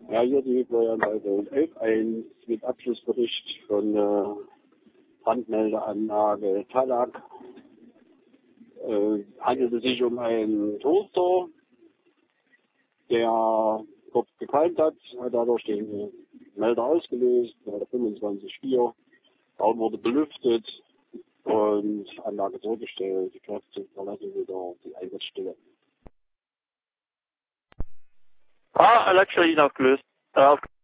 Ja, hier die Bauernseite 11.1 mit Abschlussbericht von Brandmeldeanlage Talag. Handelt es sich um einen Toaster, der kurz gekeimt hat dadurch den Melder ausgelöst, der 25.4. Raum wurde belüftet und Anlage zurückgestellt. Die Kräfte verlassen wieder die Einsatzstelle. Elektro ihn aufgelöst.